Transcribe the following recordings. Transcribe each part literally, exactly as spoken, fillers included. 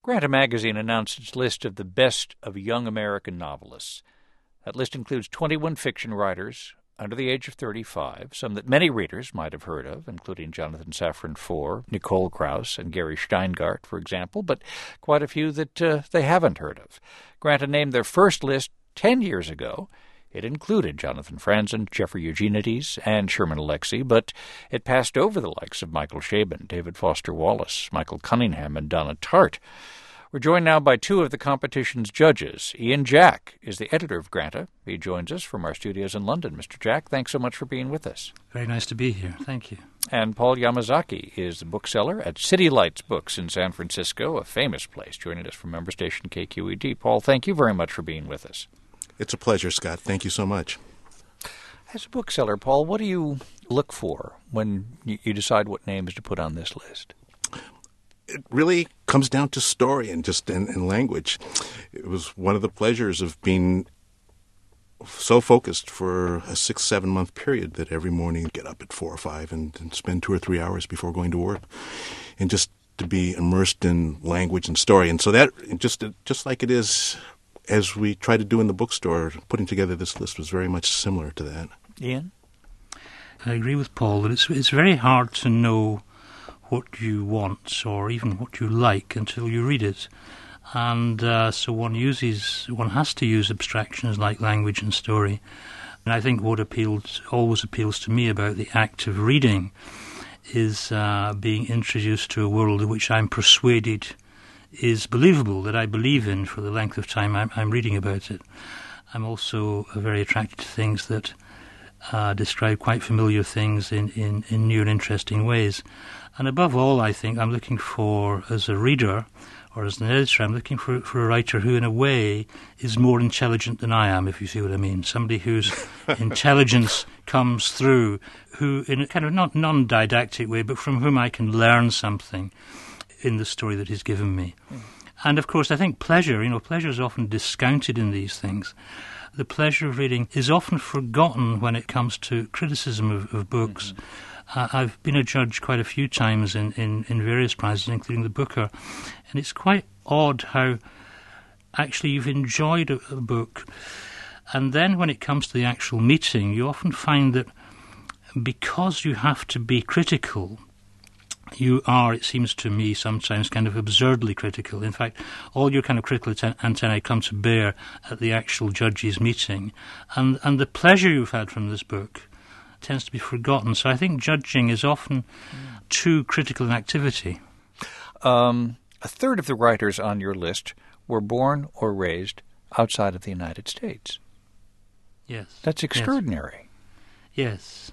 Granta Magazine announced its list of the best of young American novelists. That list includes twenty-one fiction writers under the age of thirty-five, some that many readers might have heard of, including Jonathan Safran Foer, Nicole Krauss, and Gary Steingart, for example, but quite a few that uh, they haven't heard of. Granta named their first list ten years ago. It included Jonathan Franzen, Jeffrey Eugenides, and Sherman Alexie, but it passed over the likes of Michael Chabon, David Foster Wallace, Michael Cunningham, and Donna Tartt. We're joined now by two of the competition's judges. Ian Jack is the editor of Granta. He joins us from our studios in London. Mister Jack, thanks so much for being with us. Very nice to be here. Thank you. And Paul Yamazaki is the bookseller at City Lights Books in San Francisco, a famous place, joining us from member station K Q E D. Paul, thank you very much for being with us. It's a pleasure, Scott. Thank you so much. As a bookseller, Paul, what do you look for when you decide what names to put on this list? It really comes down to story and just in, in language. It was one of the pleasures of being so focused for a six, seven month period that every morning get up at four or five and, and spend two or three hours before going to work, and just to be immersed in language and story. And so that just just like it is as we try to do in the bookstore, putting together this list was very much similar to that. Ian? I agree with Paul that it's it's very hard to know what you want or even what you like until you read it. And uh, so one uses, one has to use abstractions like language and story. And I think what appeals, always appeals to me about the act of reading is uh, being introduced to a world which I'm persuaded is believable, that I believe in for the length of time I'm, I'm reading about it. I'm also very attracted to things that uh, describe quite familiar things in, in, in new and interesting ways. And above all, I think I'm looking for, as a reader or as an editor, I'm looking for, for a writer who, in a way, is more intelligent than I am, if you see what I mean. Somebody whose intelligence comes through, who, in a kind of not non-didactic way, but from whom I can learn something in the story that he's given me. Mm. And, of course, I think pleasure, you know, pleasure is often discounted in these things. The pleasure of reading is often forgotten when it comes to criticism of, of books. Mm-hmm. Uh, I've been a judge quite a few times in, in, in various prizes, including the Booker, and it's quite odd how actually you've enjoyed a, a book, and then when it comes to the actual meeting, you often find that because you have to be critical, you are, it seems to me, sometimes kind of absurdly critical. In fact, all your kind of critical antennae come to bear at the actual judges' meeting, and, and the pleasure you've had from this book tends to be forgotten. So I think judging is often mm. too critical an activity. Um, a third of the writers on your list were born or raised outside of the United States. Yes. That's extraordinary. Yes.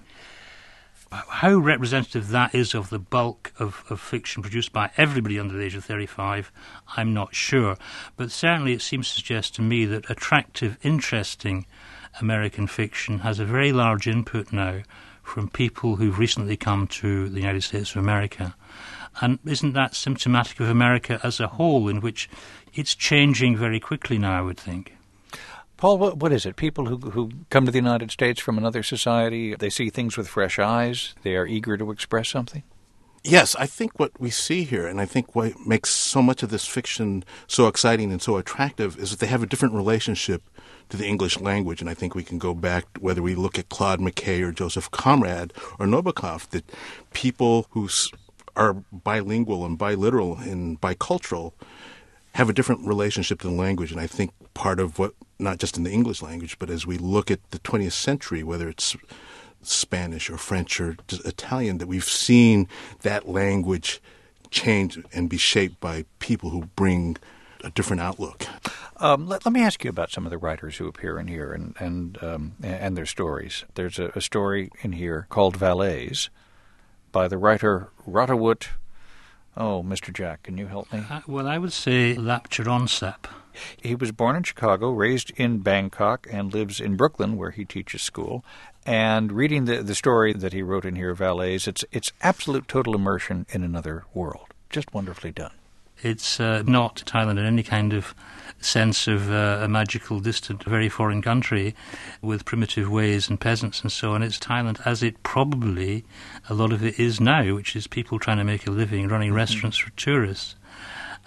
How representative that is of the bulk of, of fiction produced by everybody under the age of thirty-five, I'm not sure. But certainly it seems to suggest to me that attractive, interesting American fiction has a very large input now from people who've recently come to the United States of America. And isn't that symptomatic of America as a whole, in which it's changing very quickly now, I would think? Paul, what, what is it? People who who come to the United States from another society, they see things with fresh eyes, they are eager to express something? Yes, I think what we see here, and I think what makes so much of this fiction so exciting and so attractive, is that they have a different relationship to the English language. And I think we can go back, whether we look at Claude McKay or Joseph Conrad or Nabokov, that people who are bilingual and biliteral and bicultural have a different relationship to the language. And I think part of what, not just in the English language, but as we look at the twentieth century, whether it's Spanish or French or Italian, that we've seen that language change and be shaped by people who bring a different outlook. Um, let, let me ask you about some of the writers who appear in here and and um, and their stories. There's a, a story in here called Valets by the writer Ratawut. Oh, Mister Jack, can you help me? Uh, well, I would say Lapchironsap. He was born in Chicago, raised in Bangkok, and lives in Brooklyn, where he teaches school. And reading the, the story that he wrote in here, Valets, it's it's absolute total immersion in another world. Just wonderfully done. It's uh, not Thailand in any kind of sense of uh, a magical, distant, very foreign country with primitive ways and peasants and so on. It's Thailand as it probably, a lot of it is now, which is people trying to make a living, running mm-hmm. restaurants for tourists.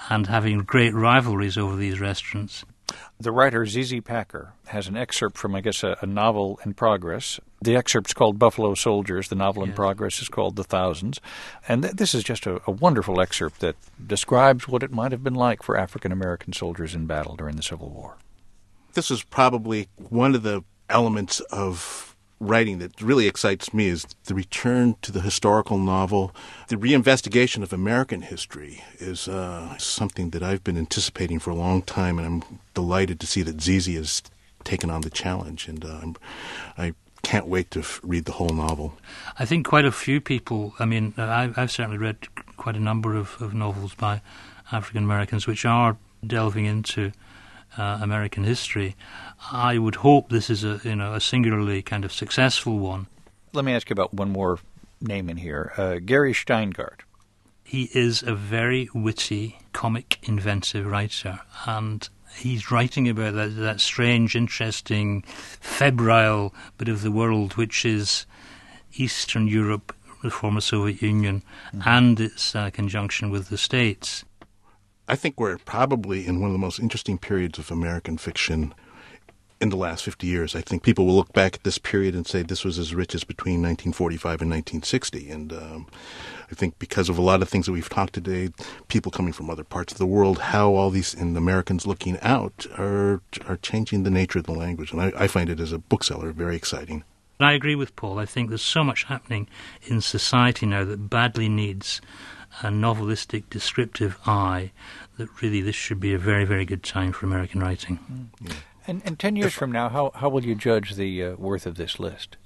and having great rivalries over these restaurants. The writer Z Z Packer has an excerpt from, I guess, a, a novel in progress. The excerpt's called Buffalo Soldiers. The novel in Yes. progress is called The Thousands. And th- this is just a, a wonderful excerpt that describes what it might have been like for African-American soldiers in battle during the Civil War. This is probably one of the elements of writing that really excites me, is the return to the historical novel. The reinvestigation of American history is uh, something that I've been anticipating for a long time, and I'm delighted to see that Z Z has taken on the challenge, and uh, I'm, I can't wait to f- read the whole novel. I think quite a few people, I mean, I've, I've certainly read quite a number of, of novels by African Americans which are delving into uh, American history. I would hope this is a, you know, a singularly kind of successful one. Let me ask you about one more name in here, uh, Gary Steingart. He is a very witty, comic, inventive writer, and he's writing about that, that strange, interesting, febrile bit of the world which is Eastern Europe, the former Soviet Union, mm-hmm. and its uh, conjunction with the States. I think we're probably in one of the most interesting periods of American fiction in the last fifty years. I think people will look back at this period and say this was as rich as between nineteen forty-five and nineteen sixty. And um, I think because of a lot of things that we've talked today, people coming from other parts of the world, how all these and Americans looking out are are changing the nature of the language. And I, I find it as a bookseller very exciting. I agree with Paul. I think there's so much happening in society now that badly needs a novelistic, descriptive eye, that really this should be a very, very good time for American writing. Mm. Yeah. And, and ten years from now, how, how will you judge the uh, worth of this list?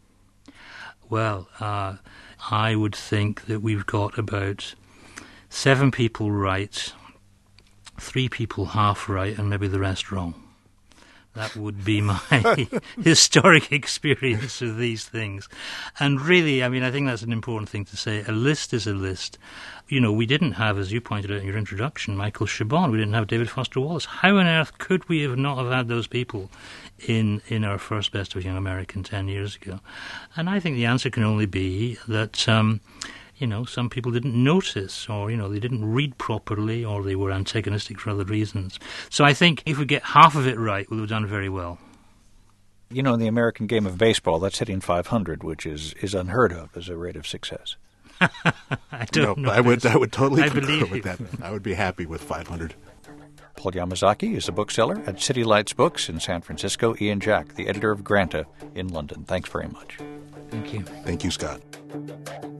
Well, uh, I would think that we've got about seven people right, three people half right, and maybe the rest wrong. That would be my historic experience of these things. And really, I mean, I think that's an important thing to say. A list is a list. You know, we didn't have, as you pointed out in your introduction, Michael Chabon. We didn't have David Foster Wallace. How on earth could we have not have had those people in, in our first Best of Young American ten years ago? And I think the answer can only be that... Um, You know, some people didn't notice, or, you know, they didn't read properly, or they were antagonistic for other reasons. So I think if we get half of it right, we'll have done very well. You know, in the American game of baseball, that's hitting five hundred, which is, is unheard of as a rate of success. I don't no, know. I would, I would totally I concur believe with that. I would be happy with five hundred. Paul Yamazaki is a bookseller at City Lights Books in San Francisco. Ian Jack, the editor of Granta in London. Thanks very much. Thank you. Thank you, Scott.